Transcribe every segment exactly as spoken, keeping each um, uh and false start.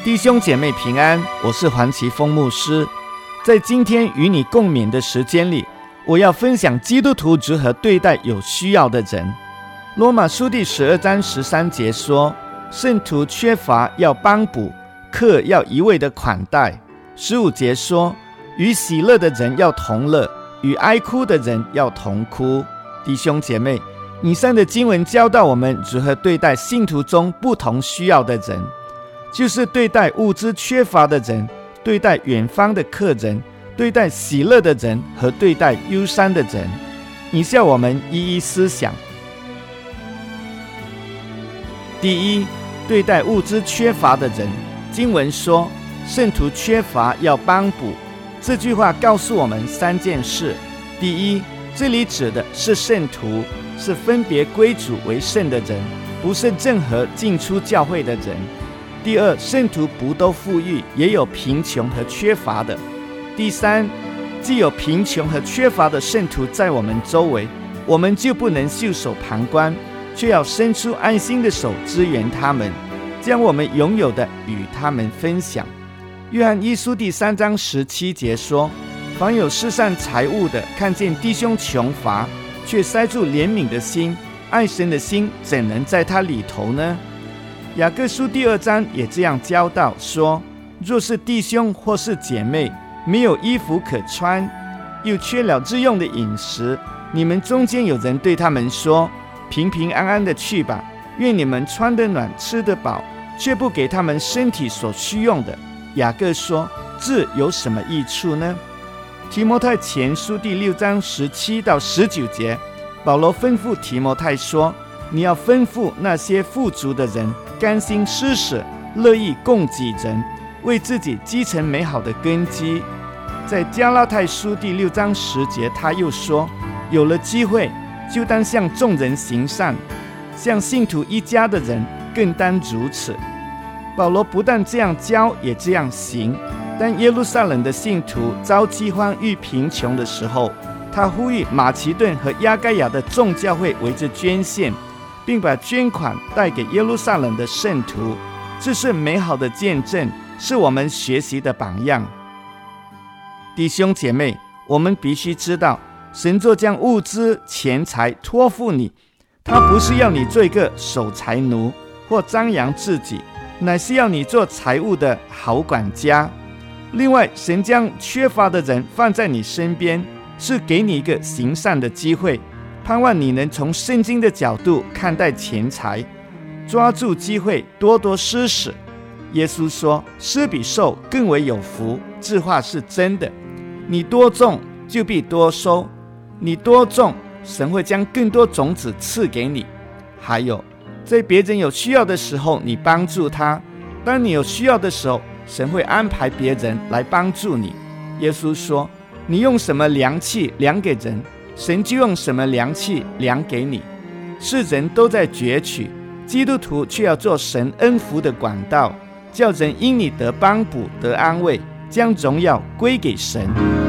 弟兄姐妹平安，我是黄奇峰牧师。在今天与你共勉的时间里，我要分享基督徒如何对待有需要的人。罗马书第十二章十三节说，圣徒缺乏要帮补，客要一味的款待。十五节说，与喜乐的人要同乐，与哀哭的人要同哭。弟兄姐妹，以上的经文教导我们如何对待信徒中不同需要的人，就是对待物资缺乏的人，对待远方的客人，对待喜乐的人和对待忧伤的人。以下我们一一思想。第一，对待物资缺乏的人。经文说，圣徒缺乏要帮补。这句话告诉我们三件事。第一，这里指的是圣徒，是分别归主为圣的人，不是任何进出教会的人。第二，圣徒不都富裕，也有贫穷和缺乏的。第三，既有贫穷和缺乏的圣徒在我们周围，我们就不能袖手旁观，却要伸出爱心的手支援他们，将我们拥有的与他们分享。约翰一书第三章十七节说，凡有世上财物的，看见弟兄穷乏，却塞住怜悯的心，爱神的心怎能在他里头呢？雅各书第二章也这样教导说，若是弟兄或是姐妹没有衣服可穿，又缺了日用的饮食，你们中间有人对他们说，平平安安的去吧，愿你们穿得暖，吃得饱，却不给他们身体所需用的。雅各说，这有什么益处呢？提摩太前书第六章十七到十九节，保罗吩咐提摩太说，你要吩咐那些富足的人甘心施舍，乐意供给人，为自己积成美好的根基。在加拉太书第六章十节，他又说，有了机会就当向众人行善，向信徒一家的人更当如此。保罗不但这样教，也这样行。当耶路撒冷的信徒遭饥荒遇贫穷的时候，他呼吁马其顿和亚该亚的众教会为之捐献，并把捐款带给耶路撒冷的圣徒。这是美好的见证，是我们学习的榜样。弟兄姐妹，我们必须知道，神若将物资钱财托付你，他不是要你做一个守财奴或张扬自己，乃是要你做财物的好管家。另外，神将缺乏的人放在你身边，是给你一个行善的机会，盼望你能从圣经的角度看待钱财，抓住机会多多施舍。耶稣说，施比受更为有福，这话是真的。你多种就必多收，你多种，神会将更多种子赐给你。还有，在别人有需要的时候，你帮助他；当你有需要的时候，神会安排别人来帮助你。耶稣说，你用什么量器量给人，神就用什么量器量给你。世人都在攫取，基督徒却要做神恩福的管道，叫人因你得帮补，得安慰，将荣耀归给神。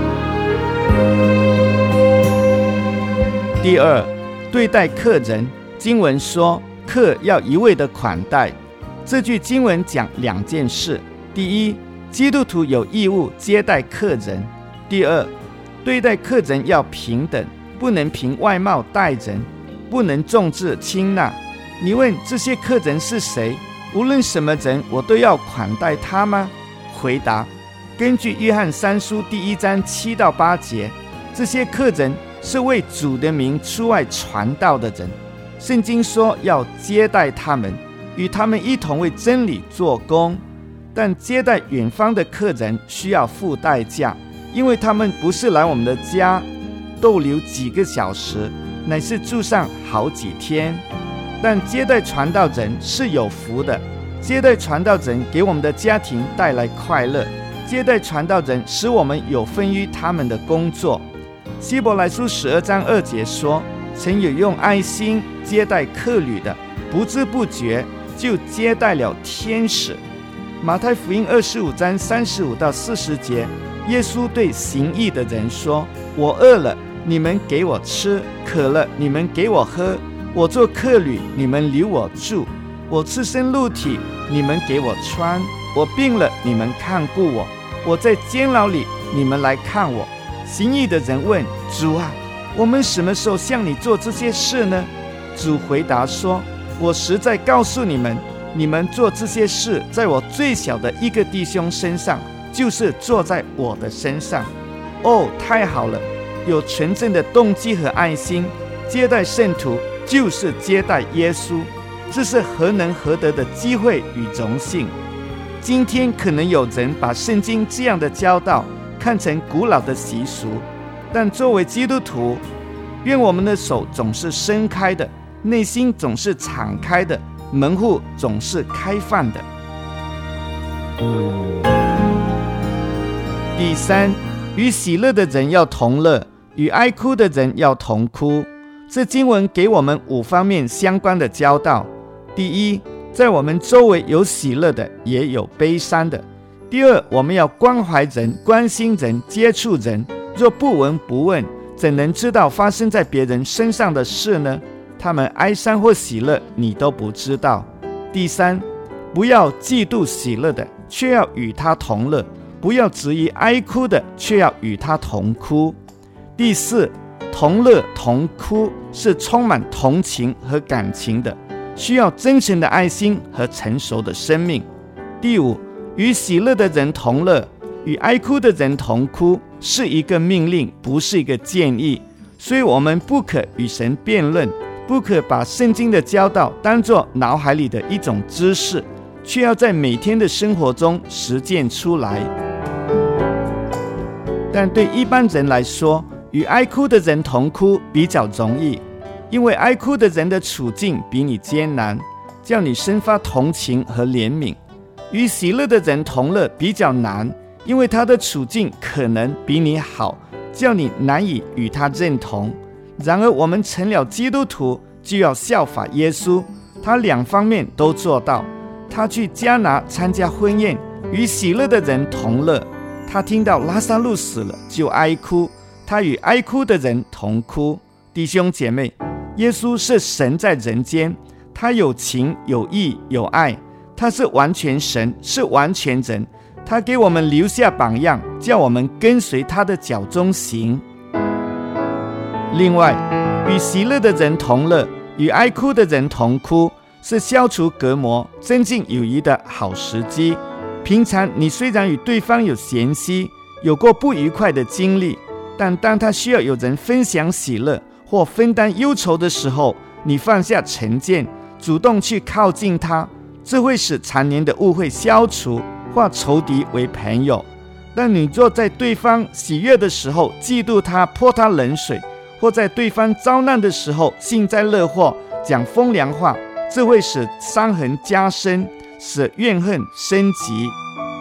第二，对待客人。经文说，客要一味的款待。这句经文讲两件事。第一，基督徒有义务接待客人。第二，对待客人要平等，不能凭外貌待人，不能重质轻纳。你问这些客人是谁？无论什么人，我都要款待他吗？回答，根据约翰三书第一章七到八节，这些客人是为主的名出外传道的人。圣经说要接待他们，与他们一同为真理做工。但接待远方的客人需要付代价，因为他们不是来我们的家逗留几个小时，乃是住上好几天。但接待传道人是有福的，接待传道人给我们的家庭带来快乐，接待传道人使我们有分于他们的工作。希伯来书十二章二节说，曾有用爱心接待客旅的，不知不觉就接待了天使。马太福音二十五章三十五到四十节，耶稣对行义的人说，我饿了，你们给我吃；渴了，你们给我喝；我做客旅，你们留我住；我赤身露体，你们给我穿； 我病了，你们看顾我；我在监牢里，你们来看我。”行义的人问：“主啊，我们什么时候向你做这些事呢？”主回答说：“我实在告诉你们，你们做这些事，在我最小的一个弟兄身上，就是做在我的身上。”哦，太好了！有纯正的动机和爱心，接待圣徒就是接待耶稣，这是何能何得的机会与荣幸。今天可能有人把圣经这样的教导看成古老的习俗，但作为基督徒，愿我们的手总是伸开的，内心总是敞开的，门户总是开放的。第三，与喜乐的人要同乐，与哀哭的人要同哭。这经文给我们五方面相关的教导。第一，在我们周围有喜乐的，也有悲伤的。第二，我们要关怀人、关心人、接触人。若不闻不问，怎能知道发生在别人身上的事呢？他们哀伤或喜乐，你都不知道。第三，不要嫉妒喜乐的，却要与他同乐；不要质疑哀哭的，却要与他同哭。第四，同乐同哭是充满同情和感情的，需要真诚的爱心和成熟的生命。第五，与喜乐的人同乐，与哀哭的人同哭，是一个命令，不是一个建议。所以我们不可与神辩论，不可把圣经的教导当作脑海里的一种知识，却要在每天的生活中实践出来。但对一般人来说，与哀哭的人同哭比较容易，因为哀哭的人的处境比你艰难，叫你生发同情和怜悯。与喜乐的人同乐比较难，因为他的处境可能比你好，叫你难以与他认同。然而我们成了基督徒，就要效法耶稣，他两方面都做到。他去迦拿参加婚宴，与喜乐的人同乐；他听到拉撒路死了，就哀哭，他与哀哭的人同哭。弟兄姐妹，耶稣是神在人间，他有情有义有爱，他是完全神，是完全人，他给我们留下榜样，叫我们跟随他的脚中行。另外，与喜乐的人同乐，与哀哭的人同哭，是消除隔膜、增进友谊的好时机。平常你虽然与对方有嫌隙，有过不愉快的经历，但当他需要有人分享喜乐或分担忧愁的时候，你放下成见，主动去靠近他，这会使常年的误会消除，化仇敌为朋友。但你若在对方喜悦的时候嫉妒他，泼他冷水，或在对方遭难的时候幸灾乐祸，讲风凉话，这会使伤痕加深，使怨恨升级。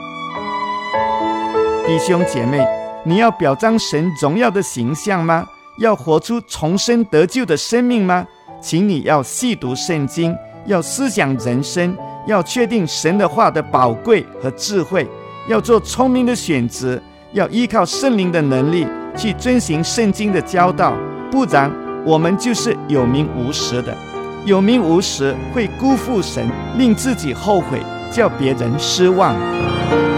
弟兄姐妹，你要表彰神荣耀的形象吗？要活出重生得救的生命吗？请你要细读圣经，要思想人生，要确定神的话的宝贵和智慧，要做聪明的选择，要依靠圣灵的能力去遵行圣经的教导，不然我们就是有名无实的。有名无实会辜负神，令自己后悔，叫别人失望。